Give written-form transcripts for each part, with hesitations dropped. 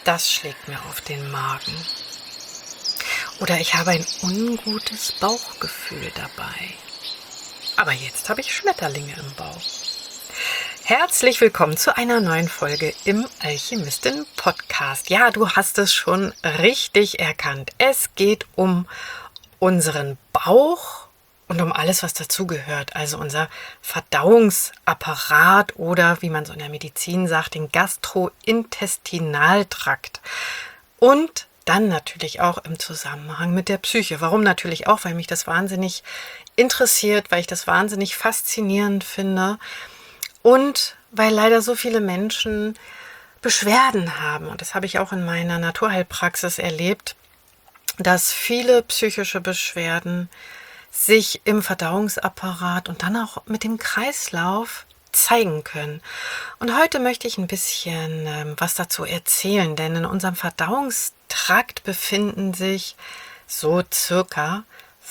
Das schlägt mir auf den Magen. Oder ich habe ein ungutes Bauchgefühl dabei. Aber jetzt habe ich Schmetterlinge im Bauch. Herzlich willkommen zu einer neuen Folge im Alchemistin-Podcast. Ja, du hast es schon richtig erkannt. Es geht um unseren Bauch und um alles, was dazugehört. Also unser Verdauungsapparat oder, wie man so in der Medizin sagt, den Gastrointestinaltrakt. Und dann natürlich auch im Zusammenhang mit der Psyche. Warum natürlich auch? Weil mich das wahnsinnig interessiert, weil ich das wahnsinnig faszinierend finde und weil leider so viele Menschen Beschwerden haben. Und das habe ich auch in meiner Naturheilpraxis erlebt, dass viele psychische Beschwerden sich im Verdauungsapparat und dann auch mit dem Kreislauf zeigen können. Und heute möchte ich ein bisschen was dazu erzählen, denn in unserem Verdauungstrakt befinden sich so circa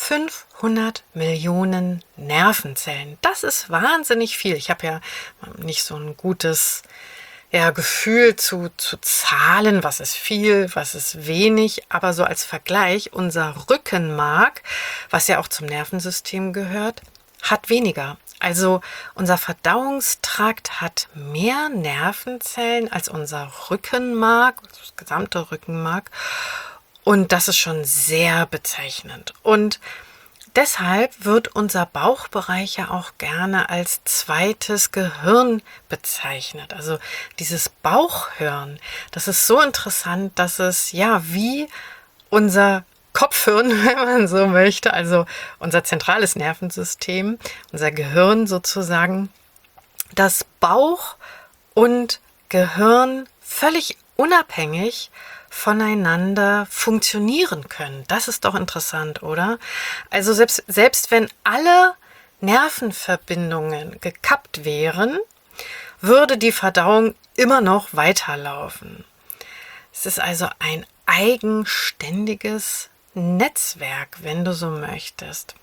500 Millionen Nervenzellen. Das ist wahnsinnig viel. Ich habe ja nicht so ein gutes Gefühl zu Zahlen, was ist viel, was ist wenig, aber so als Vergleich, unser Rückenmark, was ja auch zum Nervensystem gehört, hat weniger. Also unser Verdauungstrakt hat mehr Nervenzellen als unser Rückenmark, das gesamte Rückenmark. Und das ist schon sehr bezeichnend. Und deshalb wird unser Bauchbereich ja auch gerne als zweites Gehirn bezeichnet. Also dieses Bauchhirn, das ist so interessant, dass es ja wie unser Kopfhirn, wenn man so möchte, also unser zentrales Nervensystem, unser Gehirn sozusagen, dass Bauch und Gehirn völlig unabhängig voneinander funktionieren können. Das ist doch interessant, oder? Also selbst wenn alle Nervenverbindungen gekappt wären, würde die Verdauung immer noch weiterlaufen. Es ist also ein eigenständiges Netzwerk, wenn du so möchtest.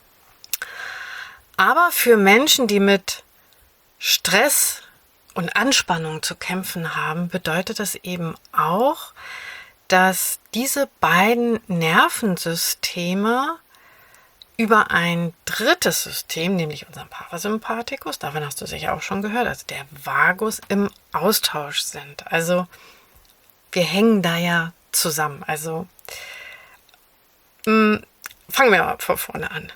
Aber für Menschen, die mit Stress und Anspannung zu kämpfen haben, bedeutet das eben auch, dass diese beiden Nervensysteme über ein drittes System, nämlich unseren Parasympathikus, davon hast du sicher auch schon gehört, also der Vagus, im Austausch sind. Also wir hängen da ja zusammen. Also fangen wir mal von vorne an.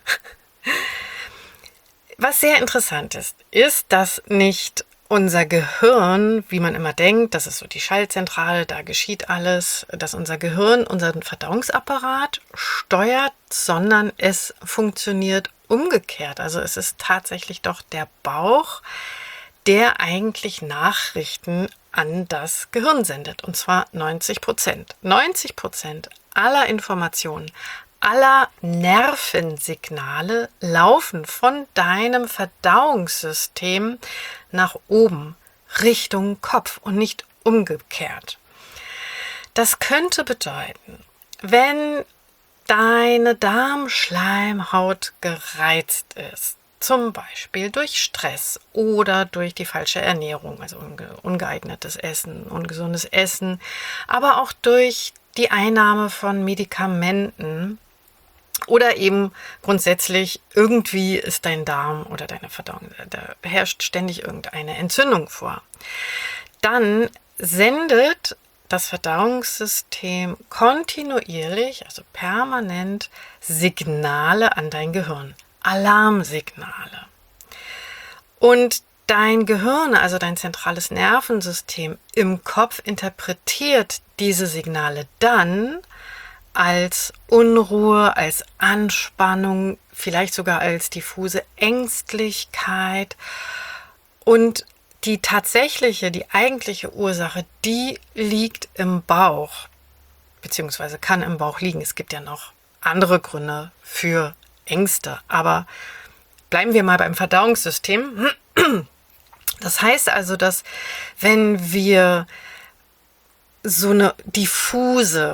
Was sehr interessant ist, dass nicht unser Gehirn, wie man immer denkt, das ist so die Schaltzentrale, da geschieht alles, dass unser Gehirn unseren Verdauungsapparat steuert, sondern es funktioniert umgekehrt. Also es ist tatsächlich doch der Bauch, der eigentlich Nachrichten an das Gehirn sendet. Und zwar 90%. 90% aller Informationen, aller Nervensignale laufen von deinem Verdauungssystem nach oben, Richtung Kopf und nicht umgekehrt. Das könnte bedeuten, wenn deine Darmschleimhaut gereizt ist, zum Beispiel durch Stress oder durch die falsche Ernährung, also ungeeignetes Essen, ungesundes Essen, aber auch durch die Einnahme von Medikamenten oder eben grundsätzlich irgendwie ist dein Darm oder deine Verdauung, da herrscht ständig irgendeine Entzündung vor. Dann sendet das Verdauungssystem kontinuierlich, also permanent Signale an dein Gehirn. Alarmsignale. Und dein Gehirn, also dein zentrales Nervensystem im Kopf, interpretiert diese Signale dann als Unruhe, als Anspannung, vielleicht sogar als diffuse Ängstlichkeit. Und die eigentliche Ursache, die liegt im Bauch, beziehungsweise kann im Bauch liegen. Es gibt ja noch andere Gründe für Ängste, aber bleiben wir mal beim Verdauungssystem. Das heißt also, dass wenn wir so eine diffuse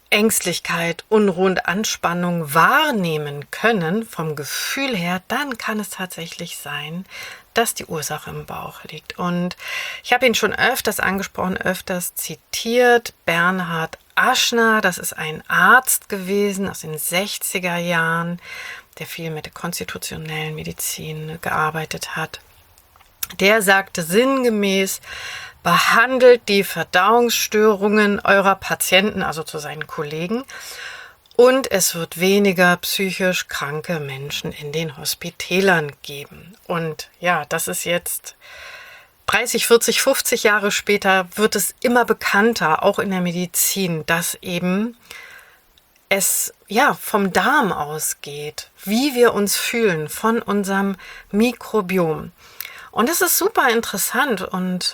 Ängstlichkeit, Unruhe und Anspannung wahrnehmen können vom Gefühl her, dann kann es tatsächlich sein, dass die Ursache im Bauch liegt. Und ich habe ihn schon öfters angesprochen, öfters zitiert, Bernhard Aschner, das ist ein Arzt gewesen aus den 60er Jahren, der viel mit der konstitutionellen Medizin gearbeitet hat. Der sagte sinngemäß, behandelt die Verdauungsstörungen eurer Patienten, also zu seinen Kollegen, und es wird weniger psychisch kranke Menschen in den Hospitälern geben. Und ja, das ist jetzt 30, 40, 50 Jahre später, wird es immer bekannter, auch in der Medizin, dass eben es ja vom Darm ausgeht, wie wir uns fühlen, von unserem Mikrobiom. Und das ist super interessant und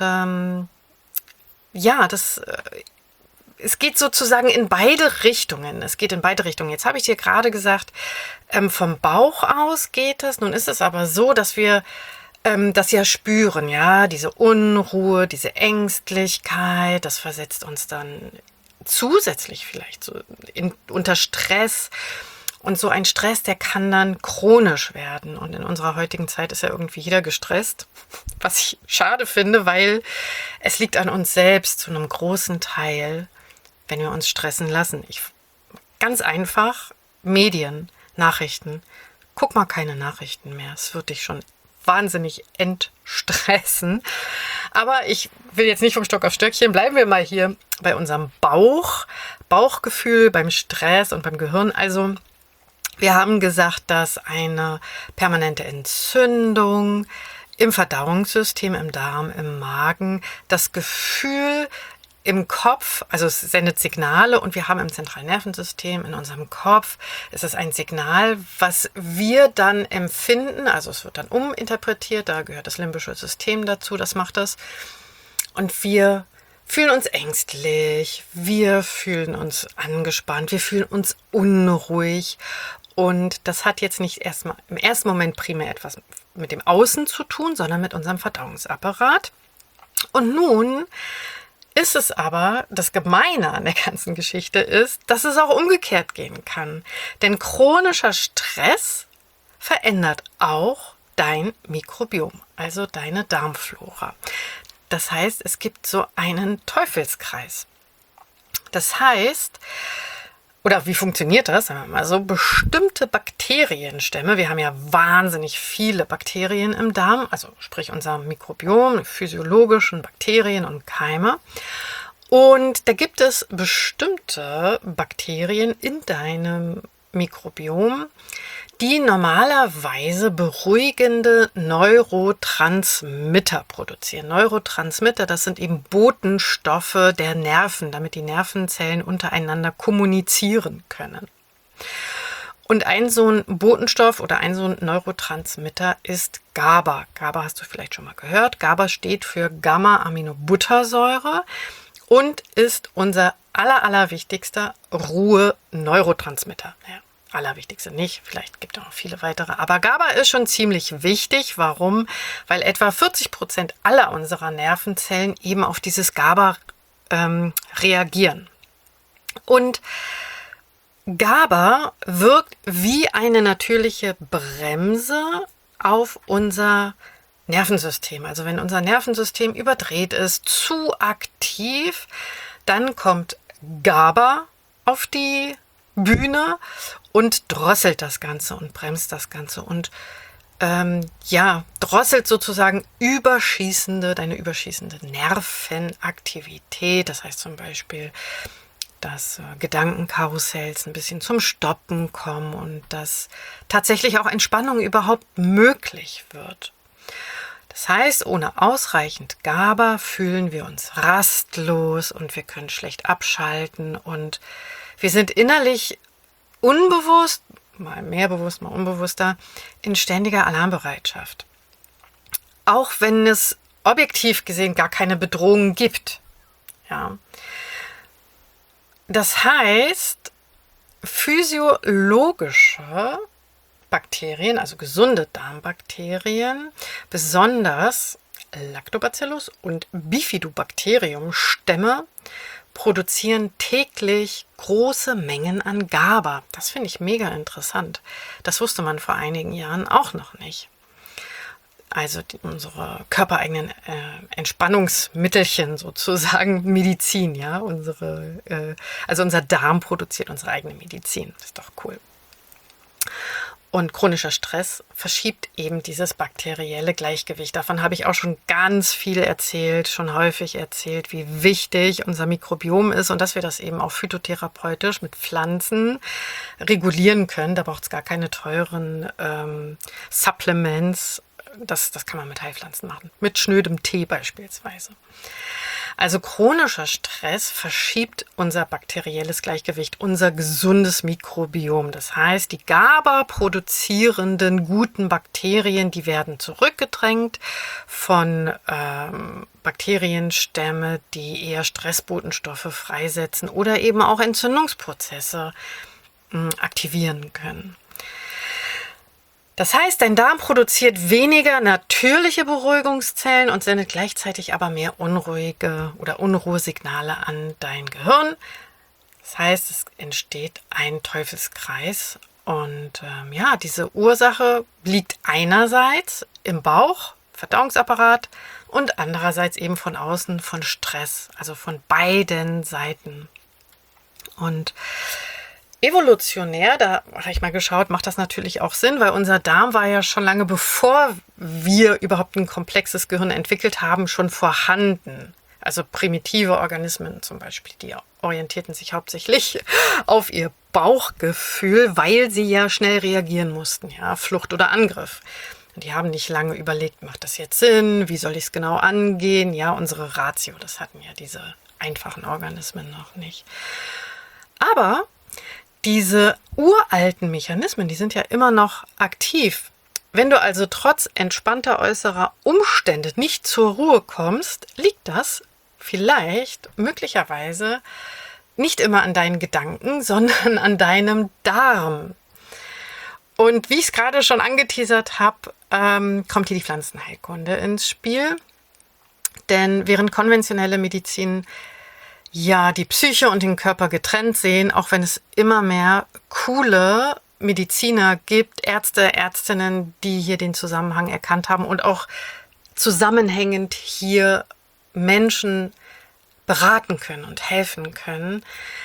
es geht sozusagen in beide Richtungen. Es geht in beide Richtungen. Jetzt habe ich dir gerade gesagt, vom Bauch aus geht es. Nun ist es aber so, dass wir das ja spüren, ja, diese Unruhe, diese Ängstlichkeit, das versetzt uns dann zusätzlich vielleicht so unter Stress. Und so ein Stress, der kann dann chronisch werden. Und in unserer heutigen Zeit ist ja irgendwie jeder gestresst, was ich schade finde, weil es liegt an uns selbst zu einem großen Teil, wenn wir uns stressen lassen. Ganz einfach, Medien, Nachrichten. Guck mal keine Nachrichten mehr. Es wird dich schon wahnsinnig entstressen. Aber ich will jetzt nicht vom Stock auf Stöckchen. Bleiben wir mal hier bei unserem Bauchgefühl, beim Stress und beim Gehirn. Also wir haben gesagt, dass eine permanente Entzündung im Verdauungssystem, im Darm, im Magen, das Gefühl im Kopf, also es sendet Signale und wir haben im zentralen Nervensystem, in unserem Kopf, ist es ein Signal, was wir dann empfinden, also es wird dann uminterpretiert, da gehört das limbische System dazu, das macht das. Und wir fühlen uns ängstlich, wir fühlen uns angespannt, wir fühlen uns unruhig. Und das hat jetzt nicht erstmal im ersten Moment primär etwas mit dem Außen zu tun, sondern mit unserem Verdauungsapparat. Und nun ist es aber, das Gemeine an der ganzen Geschichte ist, dass es auch umgekehrt gehen kann. Denn chronischer Stress verändert auch dein Mikrobiom, also deine Darmflora. Das heißt, es gibt so einen Teufelskreis. Das heißt, oder wie funktioniert das? Sagen wir mal so, bestimmte Bakterienstämme, wir haben ja wahnsinnig viele Bakterien im Darm, also sprich unser Mikrobiom, physiologischen Bakterien und Keime. Und da gibt es bestimmte Bakterien in deinem Mikrobiom, die normalerweise beruhigende Neurotransmitter produzieren. Neurotransmitter, das sind eben Botenstoffe der Nerven, damit die Nervenzellen untereinander kommunizieren können. Und ein so ein Botenstoff oder ein so ein Neurotransmitter ist GABA. GABA hast du vielleicht schon mal gehört. GABA steht für Gamma-Aminobuttersäure und ist unser allerwichtigster Ruhe-Neurotransmitter. Ja. Allerwichtigste nicht, vielleicht gibt es auch noch viele weitere, aber GABA ist schon ziemlich wichtig. Warum? Weil etwa 40% aller unserer Nervenzellen eben auf dieses GABA reagieren. Und GABA wirkt wie eine natürliche Bremse auf unser Nervensystem. Also wenn unser Nervensystem überdreht ist, zu aktiv, dann kommt GABA auf die Bühne und drosselt das Ganze und bremst das Ganze und drosselt sozusagen deine überschießende Nervenaktivität. Das heißt zum Beispiel, dass Gedankenkarussells ein bisschen zum Stoppen kommen und dass tatsächlich auch Entspannung überhaupt möglich wird. Das heißt, ohne ausreichend GABA fühlen wir uns rastlos und wir können schlecht abschalten und wir sind innerlich unbewusst, mal mehr bewusst, mal unbewusster, in ständiger Alarmbereitschaft. Auch wenn es objektiv gesehen gar keine Bedrohung gibt. Ja. Das heißt, physiologische Bakterien, also gesunde Darmbakterien, besonders Lactobacillus und Bifidobacterium-Stämme, produzieren täglich große Mengen an GABA. Das finde ich mega interessant. Das wusste man vor einigen Jahren auch noch nicht. Also unsere körpereigenen Entspannungsmittelchen sozusagen, Medizin, ja, also unser Darm produziert unsere eigene Medizin. Das ist doch cool. Und chronischer Stress verschiebt eben dieses bakterielle Gleichgewicht. Davon habe ich auch schon ganz viel erzählt, schon häufig erzählt, wie wichtig unser Mikrobiom ist und dass wir das eben auch phytotherapeutisch mit Pflanzen regulieren können. Da braucht es gar keine teuren Supplements. Das kann man mit Heilpflanzen machen, mit schnödem Tee beispielsweise. Also chronischer Stress verschiebt unser bakterielles Gleichgewicht, unser gesundes Mikrobiom. Das heißt, die GABA-produzierenden guten Bakterien, die werden zurückgedrängt von Bakterienstämme, die eher Stressbotenstoffe freisetzen oder eben auch Entzündungsprozesse aktivieren können. Das heißt, dein Darm produziert weniger natürliche Beruhigungszellen und sendet gleichzeitig aber mehr unruhige oder Unruhesignale an dein Gehirn. Das heißt, es entsteht ein Teufelskreis. Und diese Ursache liegt einerseits im Bauch, Verdauungsapparat, und andererseits eben von außen von Stress, also von beiden Seiten. Und evolutionär, da habe ich mal geschaut, macht das natürlich auch Sinn, weil unser Darm war ja schon lange bevor wir überhaupt ein komplexes Gehirn entwickelt haben, schon vorhanden. Also primitive Organismen zum Beispiel, die orientierten sich hauptsächlich auf ihr Bauchgefühl, weil sie ja schnell reagieren mussten, ja, Flucht oder Angriff. Und die haben nicht lange überlegt, macht das jetzt Sinn, wie soll ich es genau angehen? Ja, unsere Ratio, das hatten ja diese einfachen Organismen noch nicht. Aber diese uralten Mechanismen, die sind ja immer noch aktiv. Wenn du also trotz entspannter äußerer Umstände nicht zur Ruhe kommst, liegt das vielleicht möglicherweise nicht immer an deinen Gedanken, sondern an deinem Darm. Und wie ich es gerade schon angeteasert habe, kommt hier die Pflanzenheilkunde ins Spiel. Denn während konventionelle Medizin die Psyche und den Körper getrennt sehen, auch wenn es immer mehr coole Mediziner gibt, Ärzte, Ärztinnen, die hier den Zusammenhang erkannt haben und auch zusammenhängend hier Menschen beraten können und helfen können,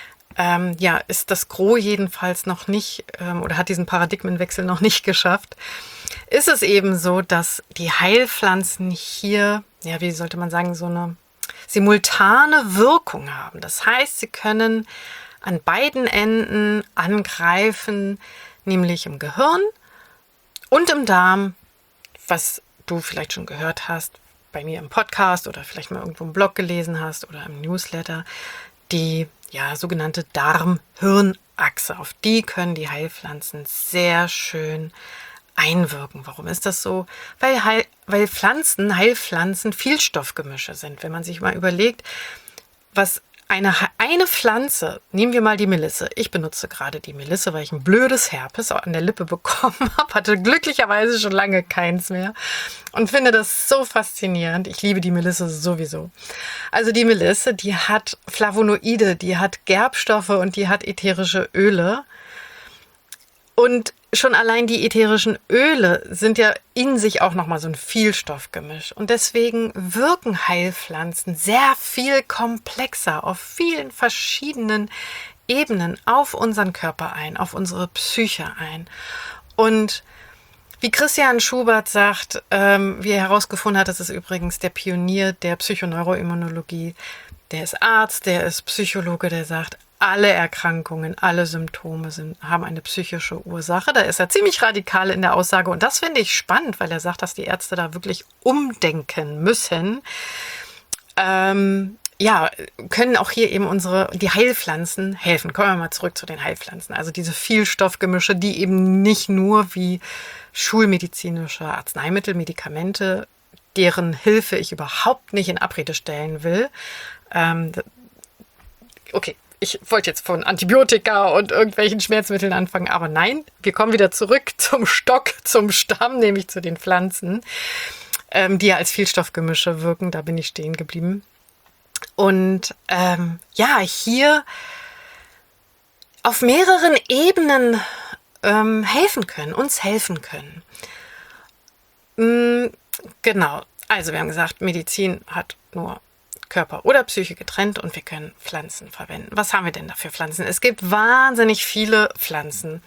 ist das Gros jedenfalls noch nicht oder hat diesen Paradigmenwechsel noch nicht geschafft, ist es eben so, dass die Heilpflanzen hier, wie sollte man sagen, so eine simultane Wirkung haben. Das heißt, sie können an beiden Enden angreifen, nämlich im Gehirn und im Darm, was du vielleicht schon gehört hast, bei mir im Podcast oder vielleicht mal irgendwo im Blog gelesen hast oder im Newsletter, die sogenannte Darm-Hirn-Achse. Auf die können die Heilpflanzen sehr schön einwirken. Warum ist das so? Weil Heilpflanzen Vielstoffgemische sind. Wenn man sich mal überlegt, was eine Pflanze, nehmen wir mal die Melisse. Ich benutze gerade die Melisse, weil ich ein blödes Herpes an der Lippe bekommen habe. Hatte glücklicherweise schon lange keins mehr und finde das so faszinierend. Ich liebe die Melisse sowieso. Also die Melisse, die hat Flavonoide, die hat Gerbstoffe und die hat ätherische Öle. Und schon allein die ätherischen Öle sind ja in sich auch nochmal so ein Vielstoffgemisch. Und deswegen wirken Heilpflanzen sehr viel komplexer auf vielen verschiedenen Ebenen auf unseren Körper ein, auf unsere Psyche ein. Und wie Christian Schubert sagt, wie er herausgefunden hat, das ist übrigens der Pionier der Psychoneuroimmunologie, der ist Arzt, der ist Psychologe, der sagt, alle Erkrankungen, alle Symptome haben eine psychische Ursache. Da ist er ziemlich radikal in der Aussage. Und das finde ich spannend, weil er sagt, dass die Ärzte da wirklich umdenken müssen. Können auch hier eben die Heilpflanzen helfen. Kommen wir mal zurück zu den Heilpflanzen. Also diese Vielstoffgemische, die eben nicht nur wie schulmedizinische Arzneimittel, Medikamente, deren Hilfe ich überhaupt nicht in Abrede stellen will. Ich wollte jetzt von Antibiotika und irgendwelchen Schmerzmitteln anfangen, aber nein, wir kommen wieder zurück zum Stock, zum Stamm, nämlich zu den Pflanzen, die ja als Vielstoffgemische wirken. Da bin ich stehen geblieben. und hier auf mehreren Ebenen helfen können, uns helfen können. Genau, also wir haben gesagt, Medizin hat nur Körper oder Psyche getrennt und wir können Pflanzen verwenden. Was haben wir denn da für Pflanzen? Es gibt wahnsinnig viele Pflanzen.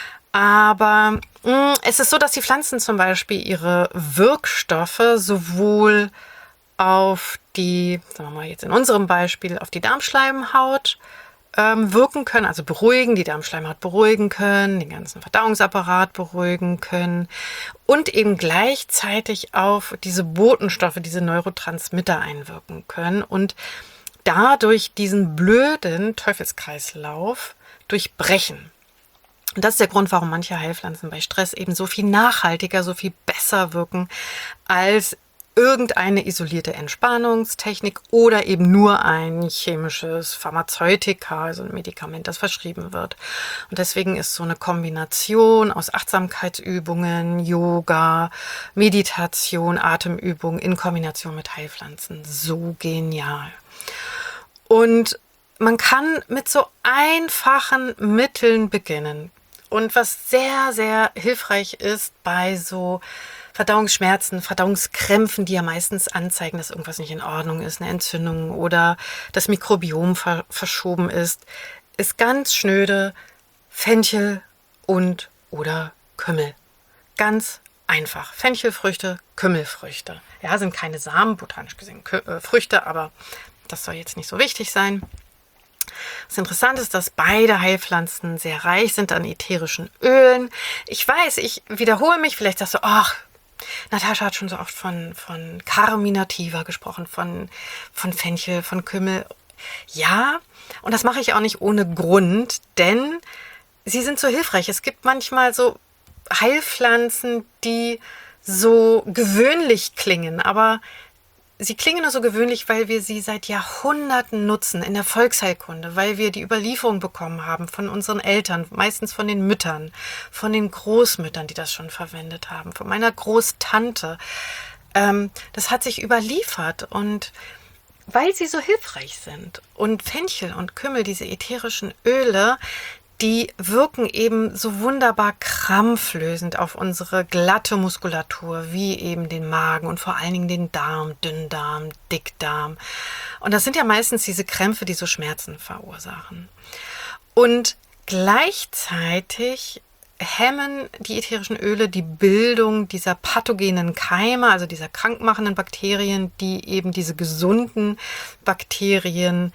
Aber es ist so, dass die Pflanzen zum Beispiel ihre Wirkstoffe sowohl auf die, sagen wir mal jetzt in unserem Beispiel, auf die Darmschleimhaut wirken können, also beruhigen, die Darmschleimhaut beruhigen können, den ganzen Verdauungsapparat beruhigen können und eben gleichzeitig auf diese Botenstoffe, diese Neurotransmitter einwirken können und dadurch diesen blöden Teufelskreislauf durchbrechen. Und das ist der Grund, warum manche Heilpflanzen bei Stress eben so viel nachhaltiger, so viel besser wirken als irgendeine isolierte Entspannungstechnik oder eben nur ein chemisches Pharmazeutika, also ein Medikament, das verschrieben wird. Und deswegen ist so eine Kombination aus Achtsamkeitsübungen, Yoga, Meditation, Atemübungen in Kombination mit Heilpflanzen so genial. Und man kann mit so einfachen Mitteln beginnen. Und was sehr, sehr hilfreich ist bei so Verdauungsschmerzen, Verdauungskrämpfen, die ja meistens anzeigen, dass irgendwas nicht in Ordnung ist, eine Entzündung oder das Mikrobiom verschoben ist ganz schnöde Fenchel und oder Kümmel. Ganz einfach. Fenchelfrüchte, Kümmelfrüchte. Ja, sind keine Samen, botanisch gesehen Früchte, aber das soll jetzt nicht so wichtig sein. Das Interessante ist, dass beide Heilpflanzen sehr reich sind an ätherischen Ölen. Ich weiß, ich wiederhole mich, vielleicht sagst du, ach, Natascha hat schon so oft von Carminativa gesprochen, von Fenchel, von Kümmel. Ja, und das mache ich auch nicht ohne Grund, denn sie sind so hilfreich. Es gibt manchmal so Heilpflanzen, die so gewöhnlich klingen, aber sie klingen nur so gewöhnlich, weil wir sie seit Jahrhunderten nutzen in der Volksheilkunde, weil wir die Überlieferung bekommen haben von unseren Eltern, meistens von den Müttern, von den Großmüttern, die das schon verwendet haben, von meiner Großtante. Das hat sich überliefert und weil sie so hilfreich sind. Und Fenchel und Kümmel, diese ätherischen Öle, die wirken eben so wunderbar krampflösend auf unsere glatte Muskulatur, wie eben den Magen und vor allen Dingen den Darm, Dünndarm, Dickdarm. Und das sind ja meistens diese Krämpfe, die so Schmerzen verursachen. Und gleichzeitig hemmen die ätherischen Öle die Bildung dieser pathogenen Keime, also dieser krankmachenden Bakterien, die eben diese gesunden Bakterien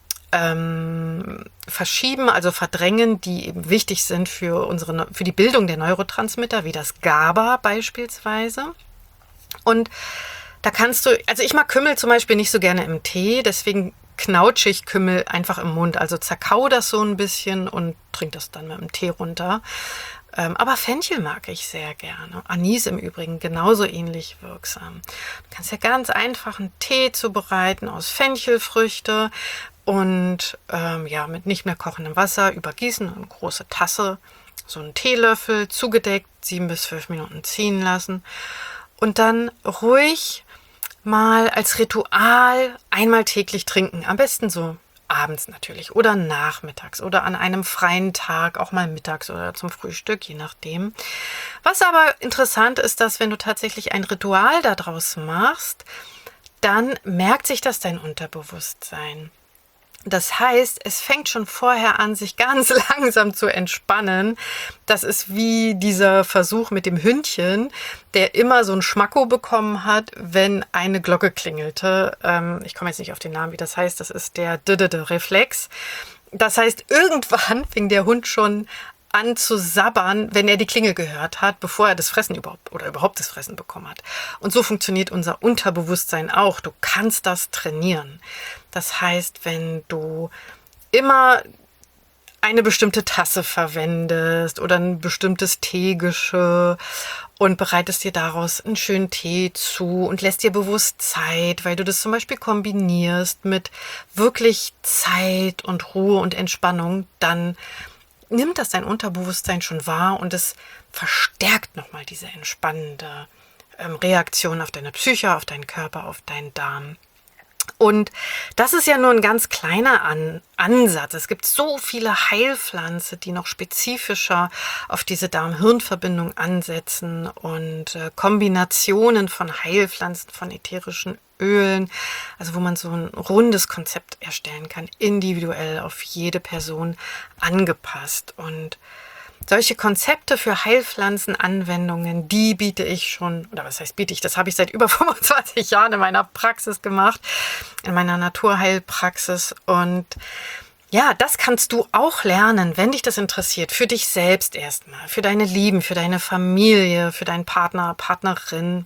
verschieben, also verdrängen, die eben wichtig sind für die Bildung der Neurotransmitter, wie das GABA beispielsweise. Und da kannst du, also ich mag Kümmel zum Beispiel nicht so gerne im Tee, deswegen knautsche ich Kümmel einfach im Mund, also zerkau das so ein bisschen und trink das dann mit dem Tee runter. Aber Fenchel mag ich sehr gerne. Anis im Übrigen genauso ähnlich wirksam. Du kannst ja ganz einfach einen Tee zubereiten aus Fenchelfrüchte und mit nicht mehr kochendem Wasser übergießen, eine große Tasse, so einen Teelöffel, zugedeckt, 7 bis 12 Minuten ziehen lassen und dann ruhig mal als Ritual einmal täglich trinken. Am besten so abends natürlich oder nachmittags oder an einem freien Tag, auch mal mittags oder zum Frühstück, je nachdem. Was aber interessant ist, dass wenn du tatsächlich ein Ritual daraus machst, dann merkt sich das dein Unterbewusstsein. Das heißt, es fängt schon vorher an, sich ganz langsam zu entspannen. Das ist wie dieser Versuch mit dem Hündchen, der immer so ein Schmacko bekommen hat, wenn eine Glocke klingelte. Ich komme jetzt nicht auf den Namen, wie das heißt. Das ist der Reflex. Das heißt, irgendwann fing der Hund schon an zu sabbern, wenn er die Klingel gehört hat, bevor er das Fressen überhaupt das Fressen bekommen hat. Und so funktioniert unser Unterbewusstsein auch. Du kannst das trainieren. Das heißt, wenn du immer eine bestimmte Tasse verwendest oder ein bestimmtes Teegeschirr und bereitest dir daraus einen schönen Tee zu und lässt dir bewusst Zeit, weil du das zum Beispiel kombinierst mit wirklich Zeit und Ruhe und Entspannung, dann nimmt das dein Unterbewusstsein schon wahr und es verstärkt nochmal diese entspannende Reaktion auf deine Psyche, auf deinen Körper, auf deinen Darm. Und das ist ja nur ein ganz kleiner Ansatz. Es gibt so viele Heilpflanzen, die noch spezifischer auf diese Darm-Hirn-Verbindung ansetzen und Kombinationen von Heilpflanzen, von ätherischen Ölen, also wo man so ein rundes Konzept erstellen kann, individuell auf jede Person angepasst. Und solche Konzepte für Heilpflanzenanwendungen, die biete ich schon, oder was heißt biete ich, das habe ich seit über 25 Jahren in meiner Praxis gemacht, in meiner Naturheilpraxis. Und ja, das kannst du auch lernen, wenn dich das interessiert, für dich selbst erstmal, für deine Lieben, für deine Familie, für deinen Partner, Partnerin.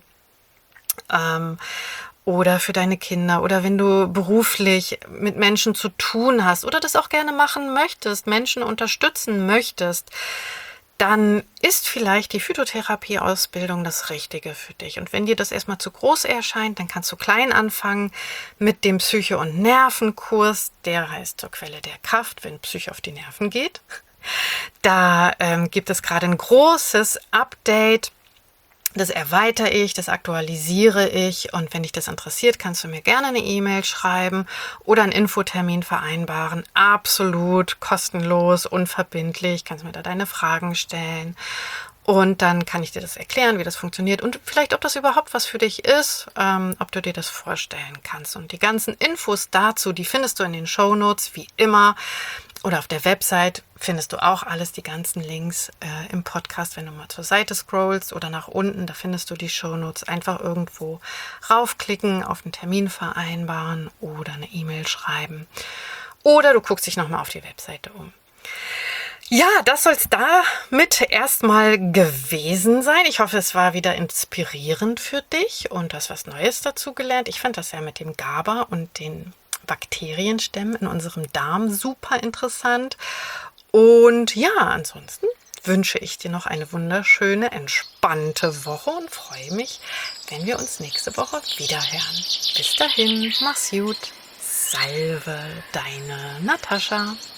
Oder für deine Kinder oder wenn du beruflich mit Menschen zu tun hast oder das auch gerne machen möchtest, Menschen unterstützen möchtest, dann ist vielleicht die Phytotherapie-Ausbildung das Richtige für dich. Und wenn dir das erstmal zu groß erscheint, dann kannst du klein anfangen mit dem Psyche- und Nervenkurs. Der heißt zur Quelle der Kraft, wenn Psyche auf die Nerven geht. Da gibt es gerade ein großes Update. Das erweitere ich, das aktualisiere ich und wenn dich das interessiert, kannst du mir gerne eine E-Mail schreiben oder einen Infotermin vereinbaren. Absolut kostenlos, unverbindlich, kannst mir da deine Fragen stellen und dann kann ich dir das erklären, wie das funktioniert und vielleicht, ob das überhaupt was für dich ist, ob du dir das vorstellen kannst. Und die ganzen Infos dazu, die findest du in den Shownotes, wie immer. Oder auf der Website findest du auch alles, die ganzen Links im Podcast, wenn du mal zur Seite scrollst oder nach unten, da findest du die Shownotes. Einfach irgendwo raufklicken, auf einen Termin vereinbaren oder eine E-Mail schreiben. Oder du guckst dich nochmal auf die Webseite um. Ja, das soll es damit erstmal gewesen sein. Ich hoffe, es war wieder inspirierend für dich und du hast was Neues dazu gelernt. Ich fand das ja mit dem GABA und den Bakterienstämmen in unserem Darm super interessant. Und ja, ansonsten wünsche ich dir noch eine wunderschöne, entspannte Woche und freue mich, wenn wir uns nächste Woche wieder hören. Bis dahin, mach's gut. Salve, deine Natascha.